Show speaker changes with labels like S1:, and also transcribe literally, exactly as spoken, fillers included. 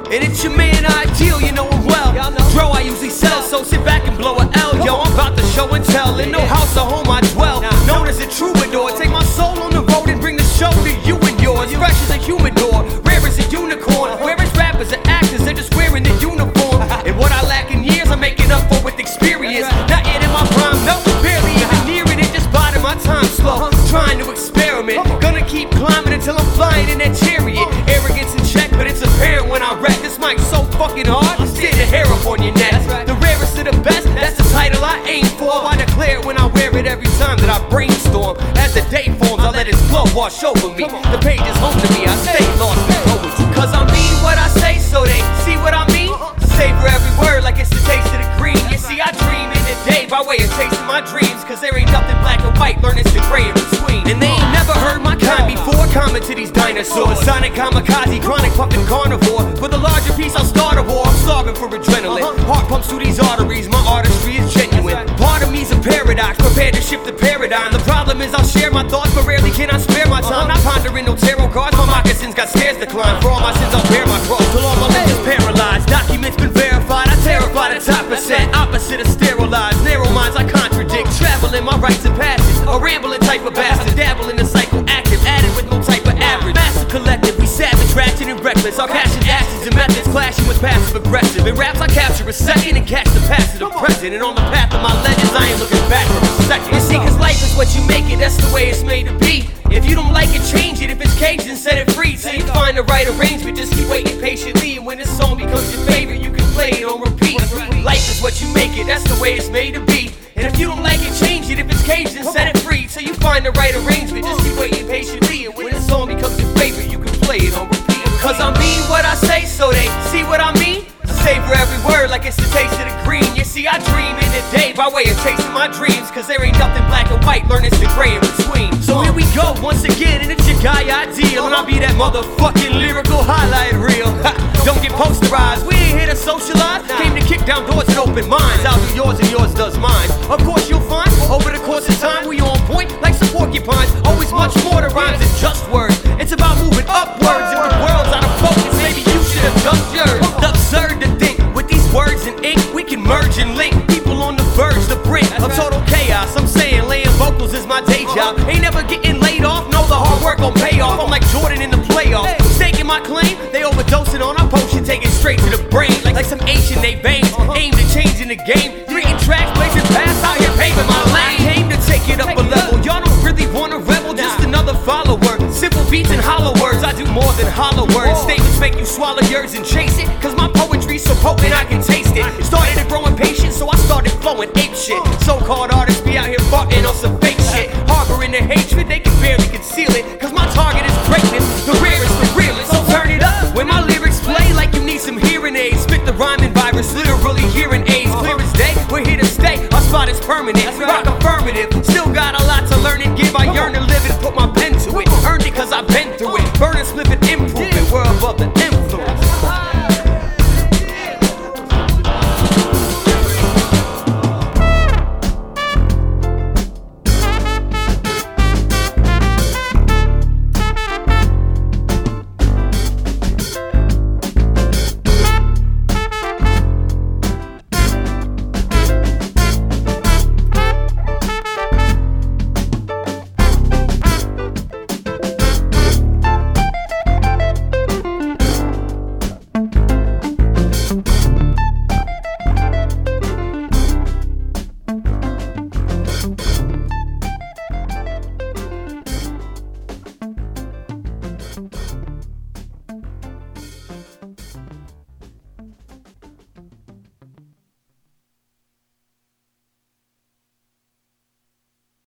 S1: And it's your man Ideal, you know him well. Dro I usually sell, so sit back and blow a L. Yo, I'm about to show and tell. In no house or home I dwell, known as a troubadour. Take my soul on the road and bring the show to you and yours. Fresh as a humidor, rare as a unicorn. Whereas rappers and actors, they're just wearing the uniform. And what I lack in years, I'm making up for with experience. Not yet in my prime, no, barely even near it. It just biding my time slow, trying to experiment. Gonna keep climbing until I'm flying in that chariot. Arrogance in check, but it's apparent when I rap. This mic so fucking hard, stick the hair up on your neck. The rarest of the best, that's the title I aim for. I declare it when I wear it every time that I brainstorm. As the day forms, I let its flow wash over me. The page is home to me, I stay lost in poetry. Cause I mean what I say, so they see what I mean. Savor every word like it's the taste of the green. You see, I dream in the day by way of chasing my dreams. Cause there ain't nothing black and white, learn it's the gray in between. And they ain't never heard my kind before. Comment to these dinosaurs. Sonic kamikaze, chronic fucking carnivore. For the larger piece, I'll start a war. I'm starving for adrenaline. Heart pumps through these arteries, my artistry is genuine. Part of me's a paradox, prepared to shift the paradigm. The problem is I'll share my thoughts, but rarely can I spare my time. Not pondering no tarot cards, my moccasins got stairs to climb. For all my sins, I'll bear my cross till all my limbs is paralyzed. Documents been verified, I terrify the top percent. Opposite of sterilized, narrow minds I contradict. Traveling my rites and passions, a rambling type of bastard. Dabble in the cycle, active, added with no type of average. Massive collective, we savage, ratchet and reckless. Our passion, actions and methods clashing with passive aggressive. In raps I capture a second and catch the past to the present. And on the path of my legends, I ain't looking back for a second. You see, cause life is what you make it, that's the way it's made to be. If you don't like it, change it. If it's caged, then set it free. Till you find the right arrangement, just keep waiting patiently. And when this song becomes your favorite, you can play it on repeat. Life is what you make it, that's the way it's made to be. And if you don't like it, change it. If it's caged, then set it free. Till you find the right arrangement, just keep waiting patiently. And when this song becomes your favorite, you can play it on repeat. Cause I mean what I say, so they see what I mean. Savor every word like it's the taste of the green. You see, I dream in the day by way of chasing my dreams. Cause there ain't nothing black and white, learn it's the gray in between. So here we go once again, and it's your guy Ideal. And I'll be that motherfucking lyrical highlight reel. Don't get posterized, we ain't here to socialize. Came to kick down doors and open minds. I'll do yours and yours does mine. Of course you'll find, over the course of time, we on point like some porcupines. Always much more to rhymes than just words. It's about moving upwards. If the world's out of focus, maybe you should adjust yours. Absurd to think, with these words and ink, we can merge and link people on the verge, the brink of total chaos. I'm saying laying vocals is my day job. Ain't never getting laid off, know the hard work gon' pay off. I'm like Jordan in the playoffs, staking my claim. They overdosing on our potion, take it straight to the brain. Like, like some Asian they veins, aimed at changing the game. Three tracks, blazing past, out here paving my lane. Came to take it up a level, y'all don't really wanna rebel, just another follower. Simple beats and hollow words, I do more than hollow words. Statements make you swallow yours and chase it. Cause my poetry's so potent I can taste it. Started to grow impatient, so I started flowing ape shit. So-called artists be out here farting on some fake shit. Harboring the hatred, they can barely conceal it. Cause my target is greatness, the rarest, the realest. So turn it up when my lyrics play like you need some hearing aids. Spit the rhyming virus, literally hearing aids. Clear as day, we're here to stay, our spot is permanent. Rock affirmative, still got a lot to learn and give. I yearn to